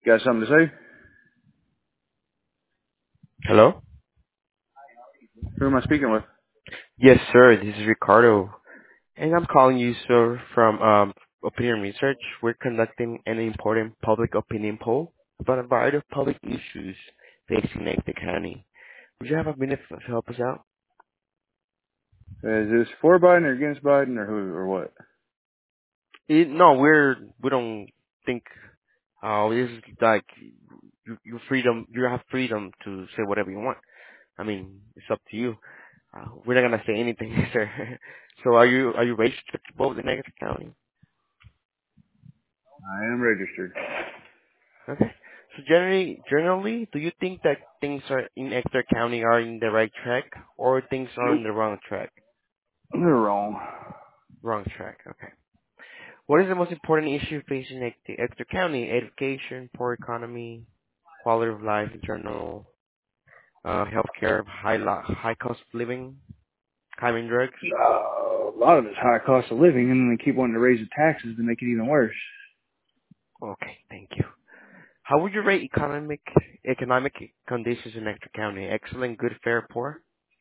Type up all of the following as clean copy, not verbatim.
Got something to say? Hello? Who am I speaking with? Yes, sir. This is Ricardo. And I'm calling you, sir, from Opinion Research. We're conducting an important public opinion poll about a variety of public issues facing Nectar County. Would you have a minute to help us out? Is this for Biden or against Biden or who or what? No, we don't think this is like you have freedom to say whatever you want. I mean, it's up to you. We're not gonna say anything, sir. So are you registered to vote in Nectar County? I am registered. Okay. So generally, do you think that things are in Exeter County are in the right track, or things are Nope. on the wrong track? They're wrong. Wrong track. Okay. What is the most important issue facing Exeter County? Education, poor economy, quality of life in general, healthcare, high cost of living, crime and drugs. A lot of it's high cost of living, and then they keep wanting to raise the taxes to make it even worse. Okay. Thank you. How would you rate economic conditions in Exeter County? Excellent, good, fair, poor.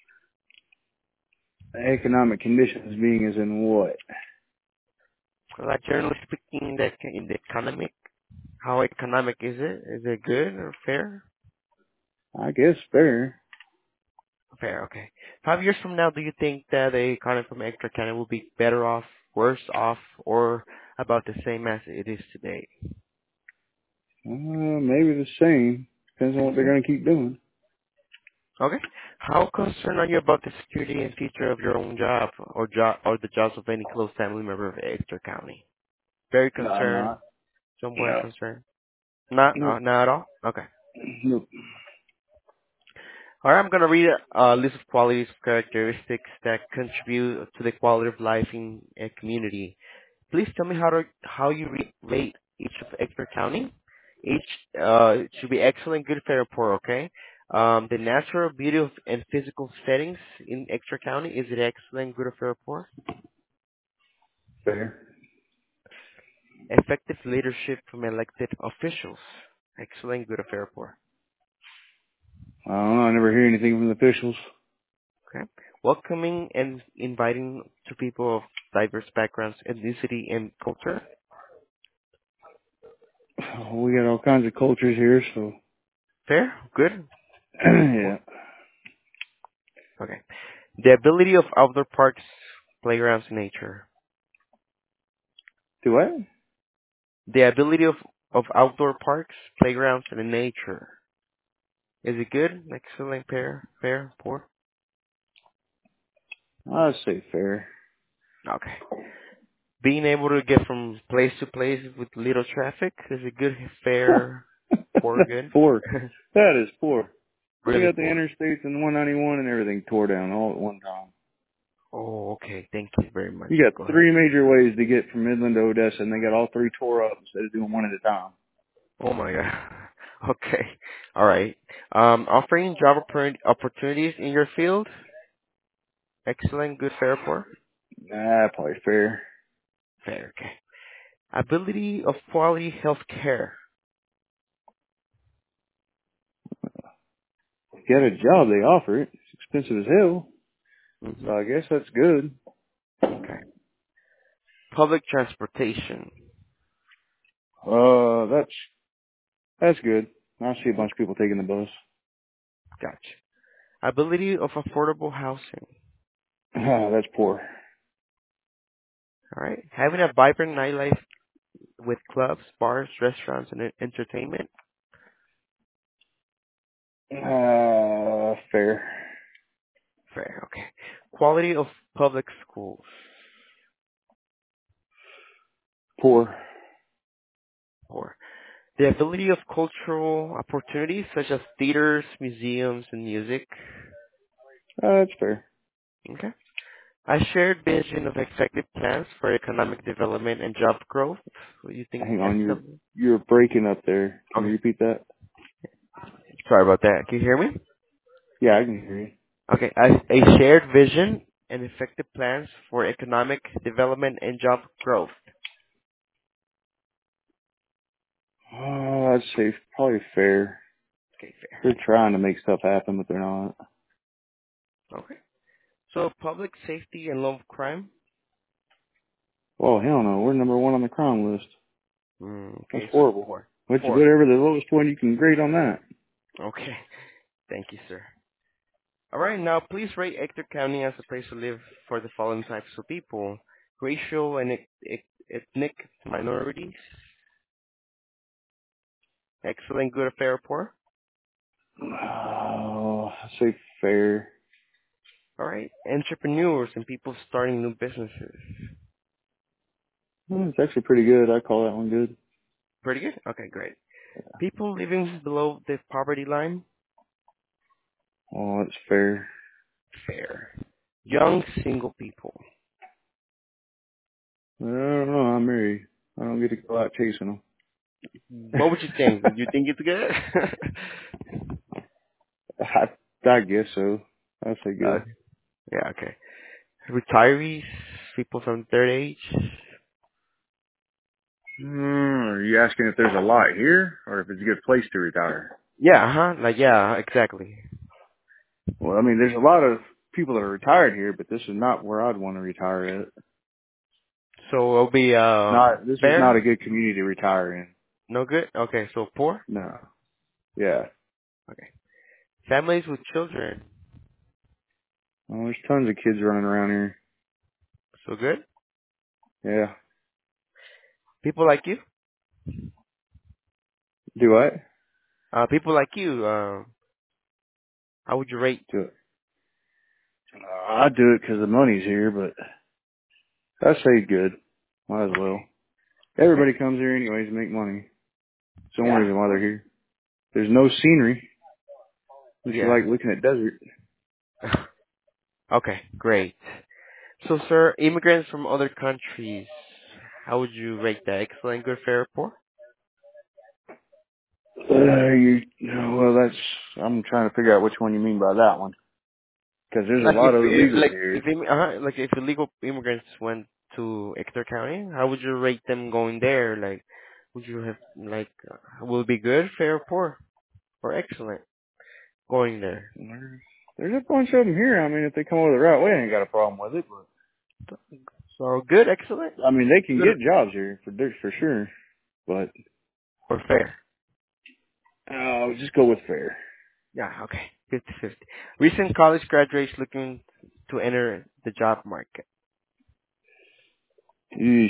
Economic conditions being as in what? Like generally speaking, in the economic. How economic is it? Is it good or fair? I guess fair. Fair, okay. 5 years from now, do you think that the economy from Exeter County will be better off, worse off, or about the same as it is today? Maybe the same. Depends on what they're Okay. going to keep doing. Okay. How concerned are you about the security and future of your own job or the jobs of any close family member of Exeter County? Very No, I'm concerned, not. somewhat No. concerned. Not Nope. not at all. Okay. Nope. All right, I'm going to read a list of qualities, characteristics that contribute to the quality of life in a community. Please tell me how you rate each of Exeter County. Each it should be excellent, good, fair, or poor. Okay. The natural beauty and physical settings in Exeter County, is it excellent, good, or fair, or poor? Fair. Effective leadership from elected officials, excellent, good, or fair, or poor. I don't know. I never hear anything from the officials. Okay. Welcoming and inviting to people of diverse backgrounds, ethnicity, and culture. We got all kinds of cultures here, so Fair, good, yeah. poor. Okay. The ability of outdoor parks, playgrounds, and nature. Do what? The ability of outdoor parks, playgrounds, and nature. Is it good? Excellent, fair, poor? I'd say fair. Okay. Being able to get from place to place with little traffic. Is it good, fair, poor, That's good? poor. That is poor. They Really got the poor. interstates and 191 and everything tore down all at one time. Oh, okay. Thank you very much. You got Go ahead. three major ways to get from Midland to Odessa, and they got all three tore up instead of doing one at a time. Oh my God. Okay. All right. Offering job opportunities in your field. Excellent, good, fair, poor? Nah, probably fair. Fair, okay. Ability of quality health care. Get a job, they offer it. It's expensive as hell, Hmm. so I guess that's good. Okay. Public transportation. That's good. I see a bunch of people taking the bus. Gotcha. Ability of affordable housing. That's poor. All right. Having a vibrant nightlife with clubs, bars, restaurants, and entertainment. Fair. Fair, okay. Quality of public schools. Poor. Poor. The ability of cultural opportunities such as theaters, museums, and music. That's fair. Okay. A shared vision of effective plans for economic development and job growth. What do you think Hang that's on, something? you're breaking up there. Can you Okay. repeat that? Sorry about that. Can you hear me? Yeah, I can hear you. Okay. A shared vision and effective plans for economic development and job growth. I'd say probably fair. Okay, fair. They're trying to make stuff happen, but they're not. Okay. So public safety and low crime? Well, hell no. We're number one on the crime list. That's Okay, so horrible. four. Which, Four. whatever the lowest one you can grade on that. Okay. Thank you, sir. All right, now please rate Ector County as a place to live for the following types of people: racial and ethnic minorities, excellent, good, fair, or poor. Oh, I'd say fair. All right, entrepreneurs and people starting new businesses. It's actually pretty good. I call that one good. Pretty good. Okay, great. People living below the poverty line. Oh, it's fair. Fair. Young single people. I don't know. I'm married. I don't get to go out chasing them. What would you think? Would you think it's good? I guess so. I'd say uh, good. yeah, okay. Retirees, people from third age. Are you asking if there's a lot here or if it's a good place to retire? Yeah, like, yeah, exactly. Well, I mean, there's a lot of people that are retired here, but this is not where I'd want to retire at. So it'll be This is not fair? a good community to retire in. No good? Okay, so poor? No. Yeah. Okay. Families with children. Well, there's tons of kids running around here. So good? Yeah. People like you? Do what? People like you, how would you rate? Do it. I'd do it because the money's here, but I say good. Might as well. Okay. Everybody comes here anyways to make money. It's the only Yeah. reason why they're here. There's no scenery. Unless you Yeah. like looking at desert. Okay, great. So, sir, immigrants from other countries, how would you rate that? Excellent, good, fair, or poor? Well, I'm trying to figure out which one you mean by that one. Because there's a Like lot of illegals here. if illegal immigrants went to Ector County, how would you rate them going there? Like, would you have will it be good, fair, or poor, or excellent going there? There's a bunch of them here. I mean, if they come over the right way, I ain't got a problem with it. But So good, excellent, I mean, they can good, get jobs here for sure. But or fair? just go with fair. Yeah, okay, 50-50. Recent college graduates looking to enter the job market. Yeesh.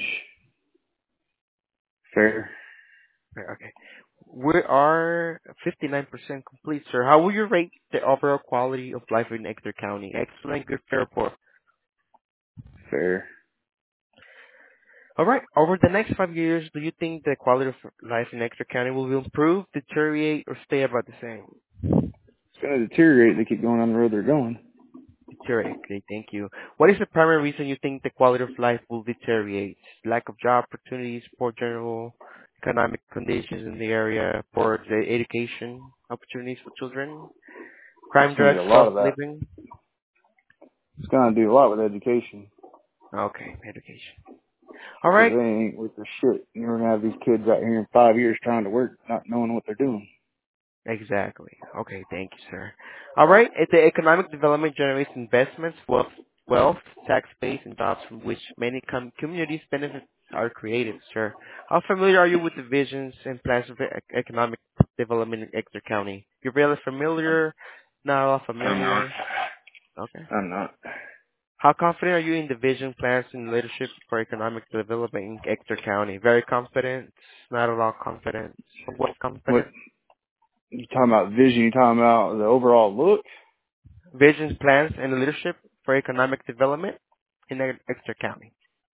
Fair. Okay. We are 59% complete, sir. How will you rate the overall quality of life in Ector County? Excellent, good, fair, poor. Fair. All right. Over the next 5 years, do you think the quality of life in Ector County will improve, deteriorate, or stay about the same? It's gonna deteriorate. They keep going on the road they're going. Deteriorate. Okay, thank you. What is the primary reason you think the quality of life will deteriorate? Lack of job opportunities, poor general economic conditions in the area, poor education opportunities for children, It's crime, gonna be drugs, a lot cost of of that. living. It's gonna do a lot with education. Okay, education. All Because right. they ain't worth their shit. You're gonna have these kids out here in 5 years trying to work, not knowing what they're doing. Exactly. Okay, thank you, sir. All right. The economic development generates investments, wealth, tax base, and jobs from which many communities benefits are created, sir. How familiar are you with the visions and plans of economic development in Ector County? You're really familiar, not all I'm not. familiar. Okay. I'm not. How confident are you in the vision, plans, and leadership for economic development in Ector County? Very confident, not at all confident, somewhat What confident. you talking about vision? You talking about the overall look? Visions, plans, and leadership for economic development in Exeter County.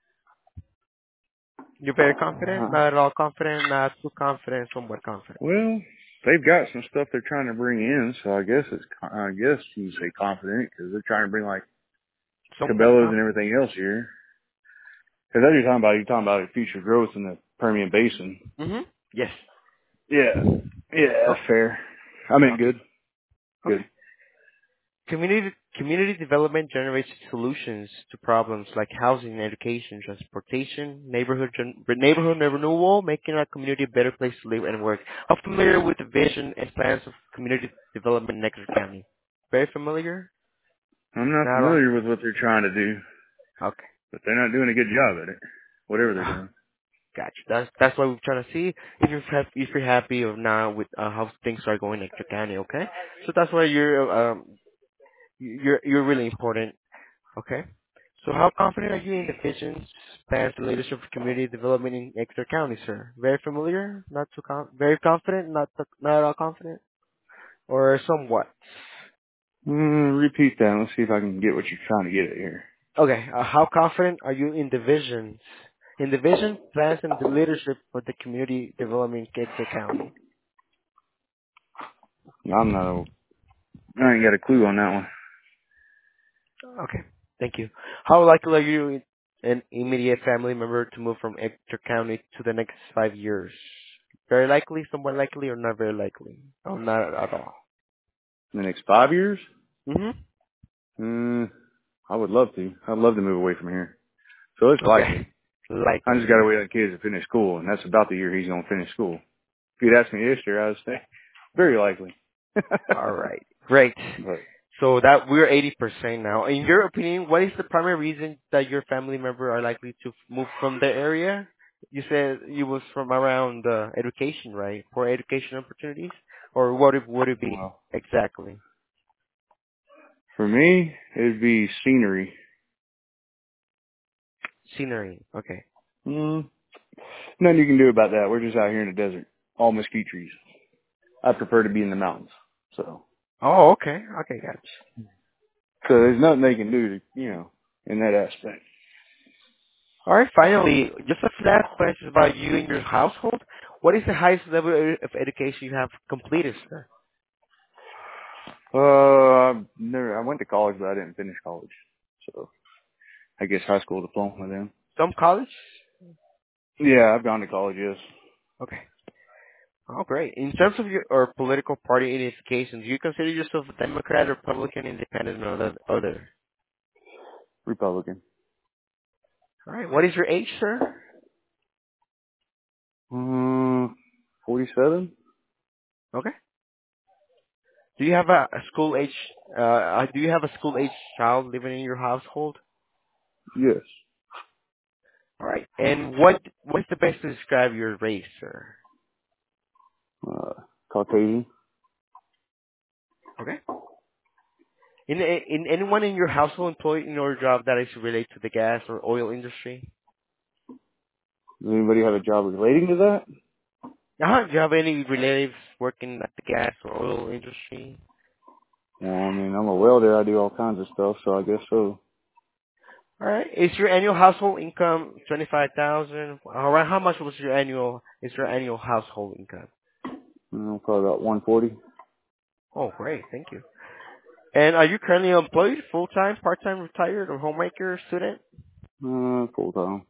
You're very confident, Uh, not at all confident, not too confident, somewhat confident. well, they've got some stuff they're trying to bring in, so I guess you can say confident because they're trying to bring like Somewhat Cabela's and confident. everything else here. Because that you're talking about future growth in the Permian Basin. Mm-hmm. Yes. Yeah, yeah, Oh, that's fair. I mean, okay. good, Okay. good. Community development generates solutions to problems like housing, education, transportation, neighborhood renewal, making our community a better place to live and work. I'm familiar with the vision and plans of community development in Exeter County. Very familiar? I'm not Not all? familiar with what they're trying to do, Okay. but they're not doing a good job at it. Whatever they're doing. Gotcha. That's why we're trying to see if you're happy or not with how things are going in Exeter County. Okay. So that's why you're really important. Okay. So how confident are you in the vision, plans, and leadership of community development in Exeter County, sir? Very familiar? Not too very confident? Not at all confident? Or somewhat? Repeat that. Let's see if I can get what you're trying to get at here. Okay. How confident are you in the visions? In the vision, plans, and the leadership for the community development in Exeter County? I ain't got a clue on that one. Okay. Thank you. How likely are you, an immediate family member, to move from Exeter County to the next 5 years? Very likely, somewhat likely, or not very likely? Oh, not at all. In the next 5 years? Mm-hmm. I would love to. I'd love to move away from here. So it's Okay. likely. I just Likely. gotta wait on the kids to finish school, and that's about the year he's gonna finish school. If you'd asked me this year, I would say very likely. All right. Great. But So that we're 80% now. In your opinion, what is the primary reason that your family member are likely to move from the area? You said you was from around education, right? For education opportunities, or would it be well, exactly? for me, it'd be scenery. Scenery. Okay. Mm, Nothing you can do about that. We're just out here in the desert, all mesquite trees. I prefer to be in the mountains. Oh, okay. Okay, gotcha. So there's nothing they can do to, in that aspect. All right. Finally, just a last question about you and your household. What is the highest level of education you have completed, sir? I went to college, but I didn't finish college. So I guess high school diploma then. Some college? Yeah, I've gone to college, yes. Okay. Oh, great. In terms of your or political party identification, do you consider yourself a Democrat, Republican, Independent, or the other? Republican. All right. What is your age, sir? 47? Okay. Do you have a school age? Do you have a school age child living in your household? Yes. All right. And what's the best to describe your race, sir? Uh, Caucasian. Okay. In anyone in your household employed in your job that is related to the gas or oil industry? Does anybody have a job relating to that? Do you have any relatives working at the gas or oil industry? Well, I mean, I'm a welder. I do all kinds of stuff, so I guess so. All right. Is your annual household income 25,000? All right. How much was your annual household income? Probably about 140. Oh, great. Thank you. And are you currently employed, full-time, part-time, retired, or homemaker, student? Full time.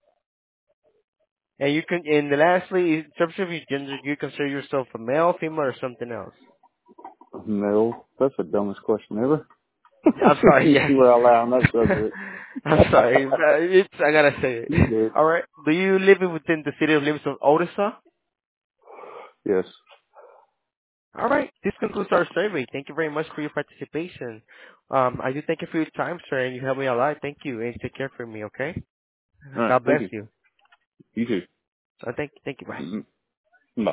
And lastly, in terms of your gender, do you consider yourself a male, female, or something else? Male. That's the dumbest question ever. I'm sorry, Since yes. you were allowed on that subject. I'm sorry. I gotta say it. You did. All right. Do you live within the city limits of Odessa? Yes. All right. This concludes our survey. Thank you very much for your participation. I do thank you for your time, sir, and you helped me a lot. Thank you, and take care for me, okay? All right. God Thank bless you. you. You too. Thank you. Bye. Bye.